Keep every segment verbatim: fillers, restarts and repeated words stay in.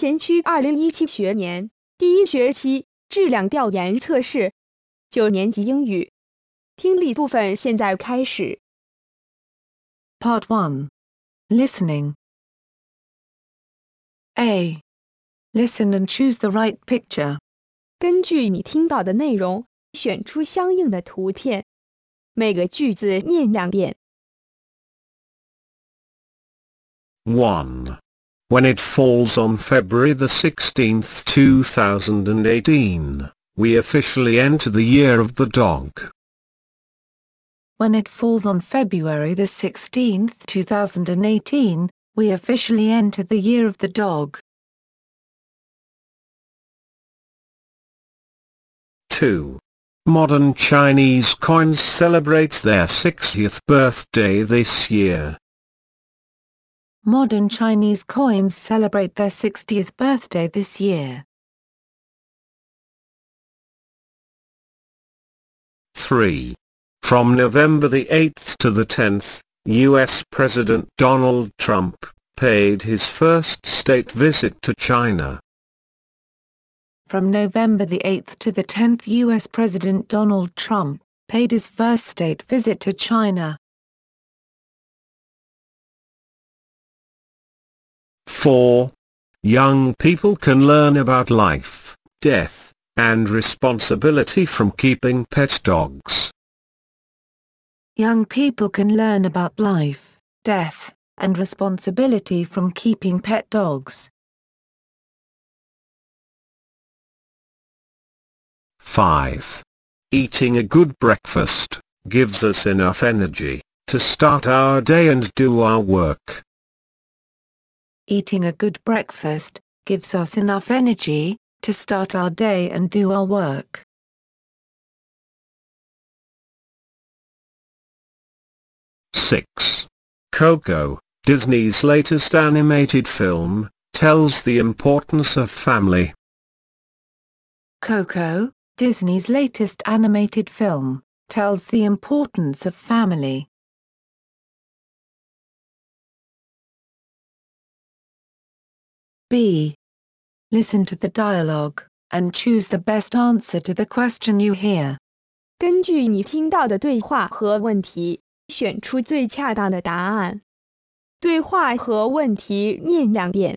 前区二零一七学年第一学期质量调研测试，九年级英语听力部分现在开始。 Part one. Listening. A. Listen and choose the right picture. 根据你听到的内容，选出相应的图片。每个句子念两遍。 one. When it falls on February the sixteenth, two thousand eighteen, we officially enter the year of the dog. When it falls on February the sixteenth, two thousand eighteen, we officially enter the year of the dog. two. Modern Chinese coins celebrate their sixtieth birthday this year. Modern Chinese coins celebrate their sixtieth birthday this year. three. From November the eighth to the tenth, U S President Donald Trump paid his first state visit to China. From November the eighth to the tenth, U S President Donald Trump paid his first state visit to China. four. Young people can learn about life, death, and responsibility from keeping pet dogs. Young people can learn about life, death, and responsibility from keeping pet dogs. five. Eating a good breakfast gives us enough energy to start our day and do our work. Eating a good breakfast gives us enough energy to start our day and do our work. six. Coco, Disney's latest animated film, tells the importance of family. Coco, Disney's latest animated film, tells the importance of family. B. Listen to the dialogue, and choose the best answer to the question you hear. 根据你听到的对话和问题，选出最恰当的答案。对话和问题念两遍。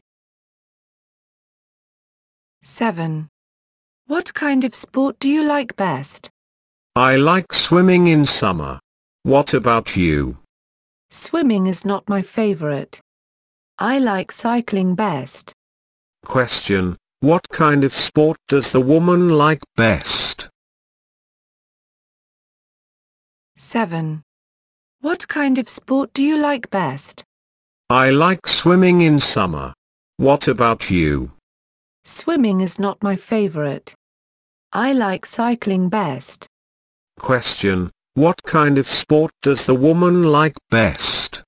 seven. What kind of sport do you like best? I like swimming in summer. What about you? Swimming is not my favorite. I like cycling best. Question. What kind of sport does the woman like best? seven. What kind of sport do you like best? I like swimming in summer. What about you? Swimming is not my favorite. I like cycling best. Question. What kind of sport does the woman like best?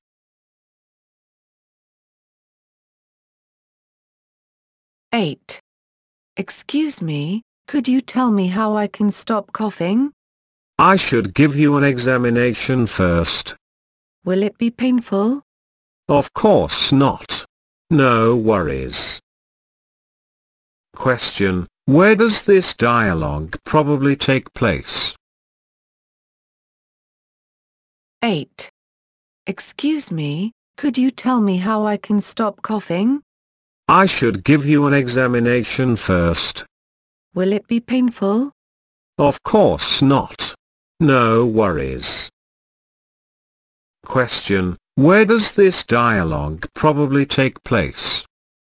eight. Excuse me, could you tell me how I can stop coughing? I should give you an examination first. Will it be painful? Of course not. No worries. Question. Where does this dialogue probably take place? eight. Excuse me, could you tell me how I can stop coughing? I should give you an examination first. Will it be painful? Of course not. No worries. Question. Where does this dialogue probably take place?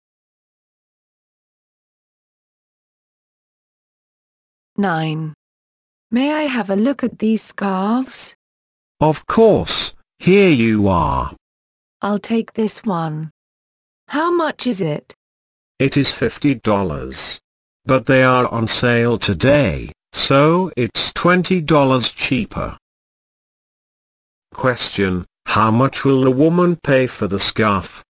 nine. May I have a look at these scarves? Of course, here you are. I'll take this one. How much is it? It is fifty dollars. But they are on sale today, so it's twenty dollars cheaper. Question. How much will the woman pay for the scarf?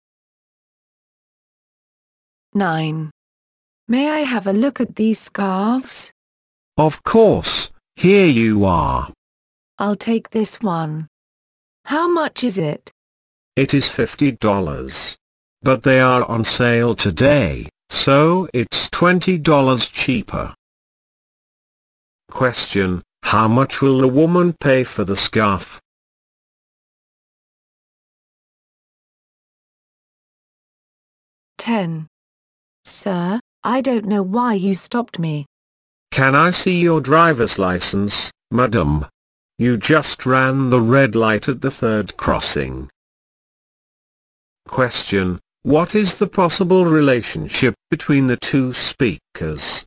nine. May I have a look at these scarves? Of course, here you are. I'll take this one. How much is it? It is fifty dollars. but they are on sale today, so it's twenty dollars cheaper. Question: how much will the woman pay for the scarf? ten. Sir, I don't know why you stopped me. Can I see your driver's license, madam? You just ran the red light at the third crossing. Question: what is the possible relationship between the two speakers?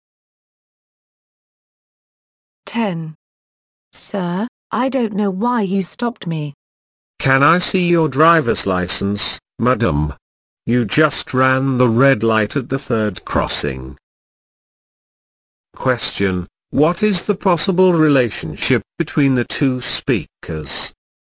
ten. Sir, I don't know why you stopped me. Can I see your driver's license, madam? You just ran the red light at the third crossing. Question: what is the possible relationship between the two speakers?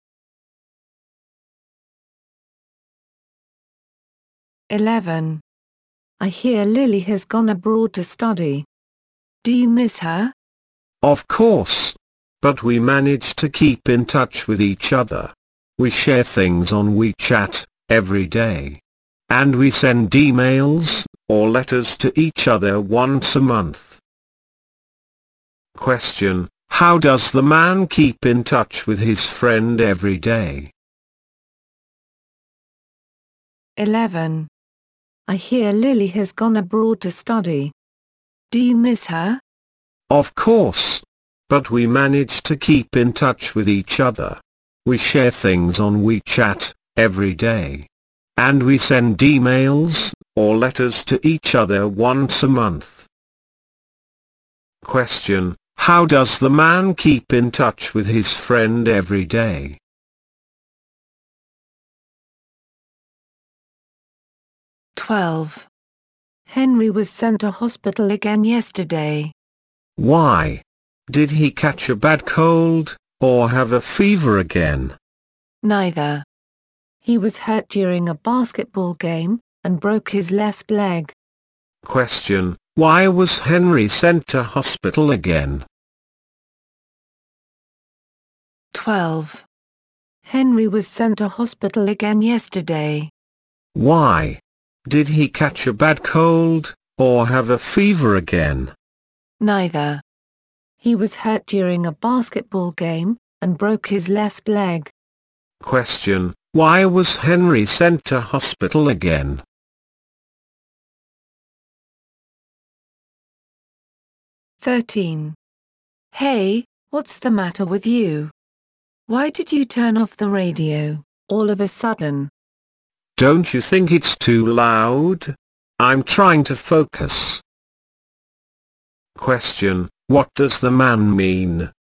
eleven. I hear Lily has gone abroad to study. Do you miss her? Of course. But we manage to keep in touch with each other. We share things on WeChat every day. And we send emails or letters to each other once a month. Question: how does the man keep in touch with his friend every day? eleven. I hear Lily has gone abroad to study. Do you miss her? Of course. But we manage to keep in touch with each other. We share things on WeChat every day. And we send emails or letters to each other once a month. Question: how does the man keep in touch with his friend every day? twelve. Henry was sent to hospital again yesterday. Why? Did he catch a bad cold, or have a fever again? Neither. He was hurt during a basketball game, and broke his left leg. Question: why was Henry sent to hospital again? twelve. Henry was sent to hospital again yesterday. Why? Did he catch a bad cold, or have a fever again? Neither. He was hurt during a basketball game, and broke his left leg. Question: why was Henry sent to hospital again? thirteen. Hey, what's the matter with you? Why did you turn off the radio, all of a sudden? Don't you think it's too loud? I'm trying to focus. Question: what does the man mean?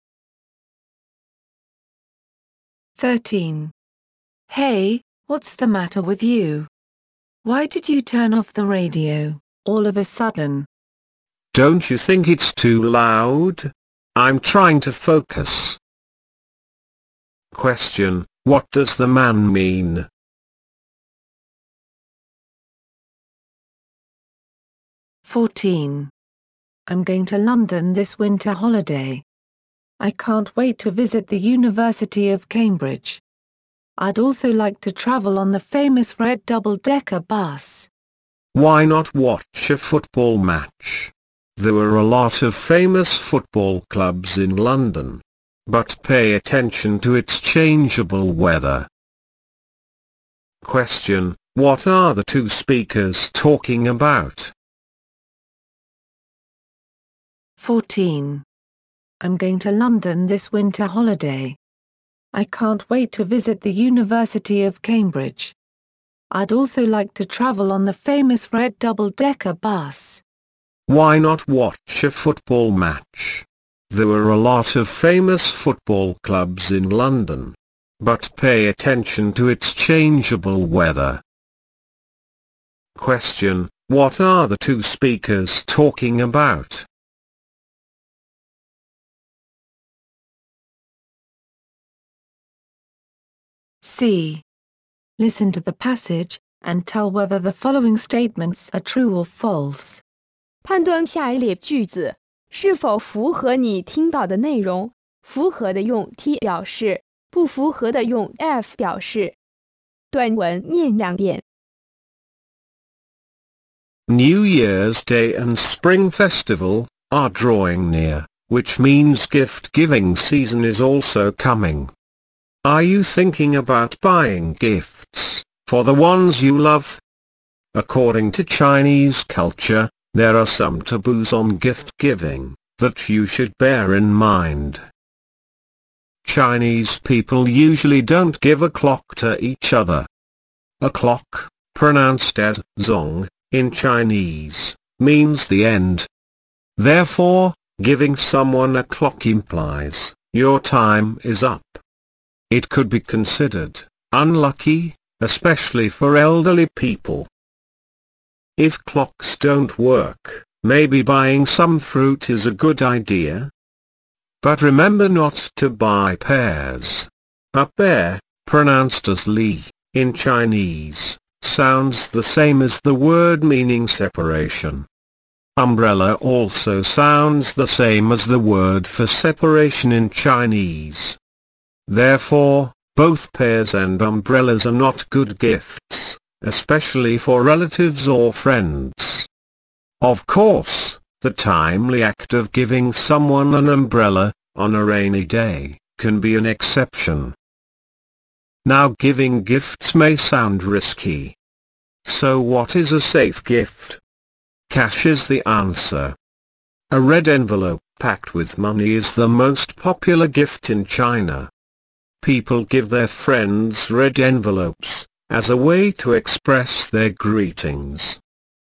thirteen. Hey, what's the matter with you? Why did you turn off the radio, all of a sudden? Don't you think it's too loud? I'm trying to focus. Question: what does the man mean? fourteen. I'm going to London this winter holiday. I can't wait to visit the University of Cambridge. I'd also like to travel on the famous red double-decker bus. Why not watch a football match? There are a lot of famous football clubs in London. But pay attention to its changeable weather. Question: what are the two speakers talking about? fourteen. I'm going to London this winter holiday. I can't wait to visit the University of Cambridge. I'd also like to travel on the famous red double-decker bus. Why not watch a football match? There are a lot of famous football clubs in London. But pay attention to its changeable weather. Question: what are the two speakers talking about? C. Listen to the passage, and tell whether the following statements are true or false. 判断下列句子是否符合你听到的内容，符合的用 T 表示，不符合的用 F 表示。段文念两遍。 New Year's Day and Spring Festival are drawing near, which means gift-giving season is also coming. Are you thinking about buying gifts for the ones you love? According to Chinese culture, there are some taboos on gift-giving that you should bear in mind. Chinese people usually don't give a clock to each other. A clock, pronounced as zong in Chinese, means the end. Therefore, giving someone a clock implies your time is up. It could be considered unlucky, especially for elderly people. If clocks don't work, maybe buying some fruit is a good idea. But remember not to buy pears. A pear, pronounced as li in Chinese, sounds the same as the word meaning separation. Umbrella also sounds the same as the word for separation in Chinese. Therefore, both pears and umbrellas are not good gifts, especially for relatives or friends. Of course, the timely act of giving someone an umbrella on a rainy day can be an exception. Now, giving gifts may sound risky. So what is a safe gift? Cash is the answer. A red envelope packed with money is the most popular gift in China. People give their friends red envelopes as a way to express their greetings.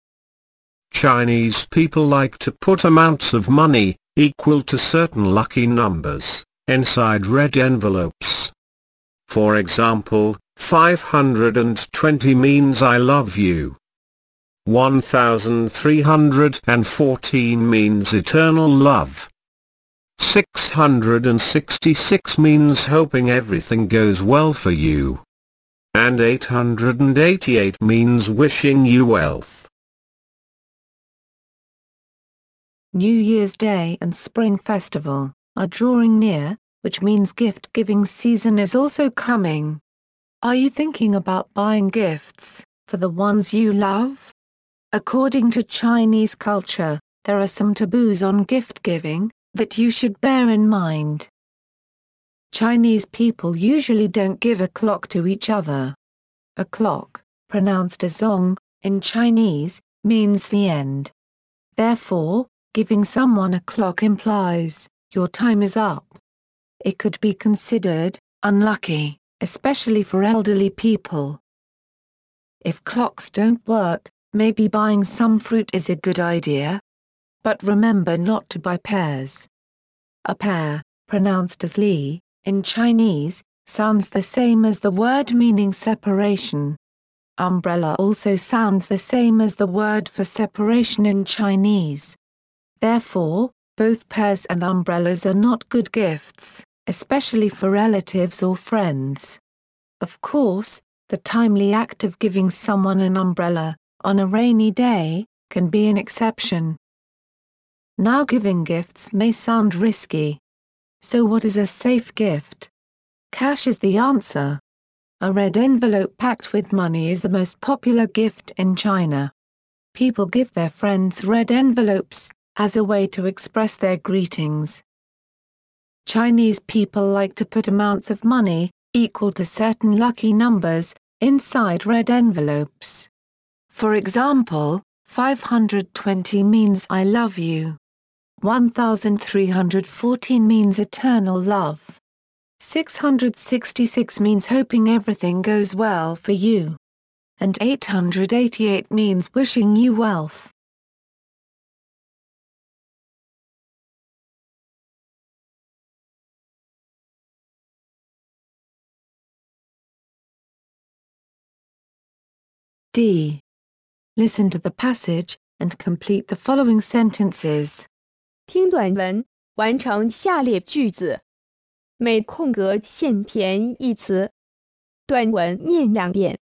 Chinese people like to put amounts of money equal to certain lucky numbers inside red envelopes. For example, five hundred twenty means I love you. one thousand three hundred fourteen means eternal love. six hundred sixty-six means hoping everything goes well for you. And eight hundred eighty-eight means wishing you wealth. New Year's Day and Spring Festival are drawing near, which means gift-giving season is also coming. Are you thinking about buying gifts for the ones you love? According to Chinese culture, there are some taboos on gift-giving that you should bear in mind. Chinese people usually don't give a clock to each other. A clock, pronounced as zong in Chinese, means the end. Therefore, giving someone a clock implies your time is up. It could be considered unlucky, especially for elderly people. If clocks don't work, maybe buying some fruit is a good idea. But remember not to buy pears. A pear, pronounced as li in Chinese, sounds the same as the word meaning separation. Umbrella also sounds the same as the word for separation in Chinese. Therefore, both pears and umbrellas are not good gifts, especially for relatives or friends. Of course, the timely act of giving someone an umbrella on a rainy day can be an exception. Now, giving gifts may sound risky. So what is a safe gift? Cash is the answer. A red envelope packed with money is the most popular gift in China. People give their friends red envelopes as a way to express their greetings. Chinese people like to put amounts of money equal to certain lucky numbers inside red envelopes. For example, five hundred twenty means I love you. one thousand three hundred fourteen means eternal love. six hundred sixty-six means hoping everything goes well for you. And eight hundred eighty-eight means wishing you wealth. D. Listen to the passage and complete the following sentences. 听短文，完成下列句子。每空格限填一词。短文念两遍。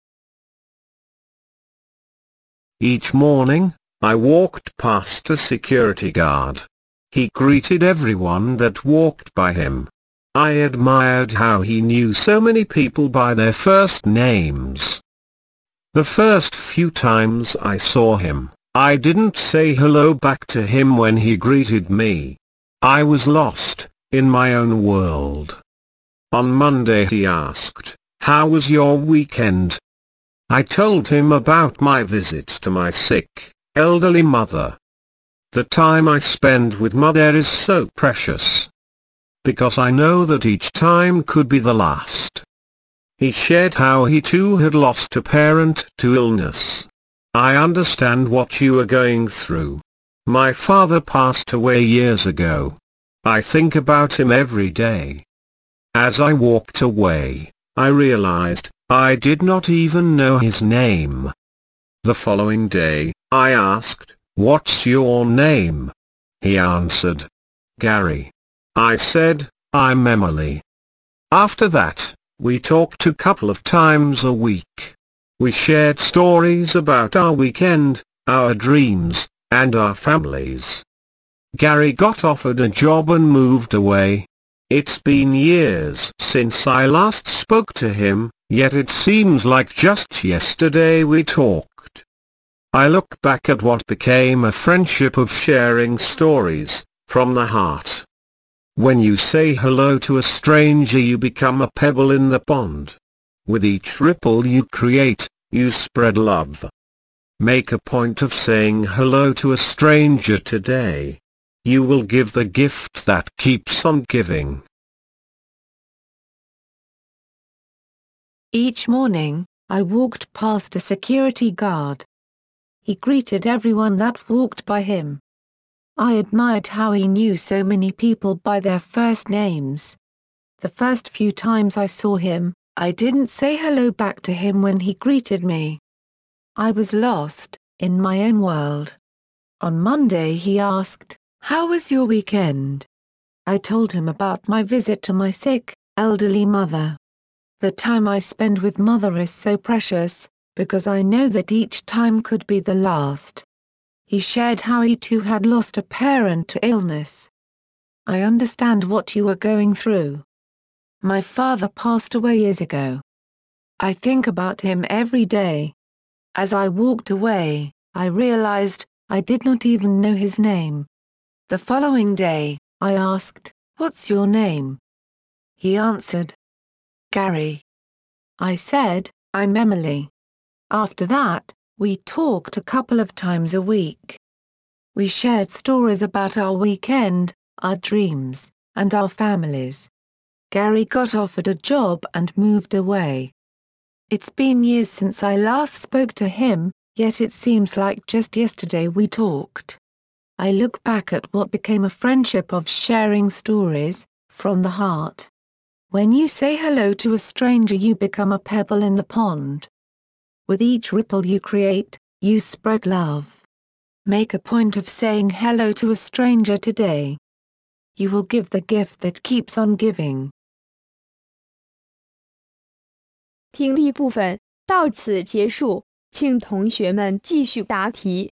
Each morning, I walked past a security guard. He greeted everyone that walked by him. I admired how he knew so many people by their first names. The first few times I saw him, I didn't say hello back to him when he greeted me. I was lost in my own world. On Monday he asked, "How was your weekend?" I told him about my visit to my sick, elderly mother. The time I spend with Mother is so precious, because I know that each time could be the last. He shared how he too had lost a parent to illness. I understand what you are going through. My father passed away years ago. I think about him every day. As I walked away, I realized I did not even know his name. The following day, I asked, "What's your name?" He answered, "Gary." I said, "I'm Emily." After that, we talked a couple of times a week. We shared stories about our weekend, our dreams, and our families. Gary got offered a job and moved away. It's been years since I last spoke to him, yet it seems like just yesterday we talked. I look back at what became a friendship of sharing stories from the heart. When you say hello to a stranger, you become a pebble in the pond. With each ripple you create, you spread love. Make a point of saying hello to a stranger today. You will give the gift that keeps on giving. Each morning, I walked past a security guard. He greeted everyone that walked by him. I admired how he knew so many people by their first names. The first few times I saw him, I didn't say hello back to him when he greeted me. I was lost in my own world. On Monday he asked, "How was your weekend?" I told him about my visit to my sick, elderly mother. The time I spend with Mother is so precious, because I know that each time could be the last. He shared how he too had lost a parent to illness. I understand what you are going through. My father passed away years ago. I think about him every day. As I walked away, I realized I did not even know his name. The following day, I asked, "What's your name?" He answered, "Gary." I said, "I'm Emily." After that, we talked a couple of times a week. We shared stories about our weekend, our dreams, and our families. Gary got offered a job and moved away. It's been years since I last spoke to him, yet it seems like just yesterday we talked. I look back at what became a friendship of sharing stories from the heart. When you say hello to a stranger, you become a pebble in the pond. With each ripple you create, you spread love. Make a point of saying hello to a stranger today. You will give the gift that keeps on giving. 听力部分到此结束，请同学们继续答题。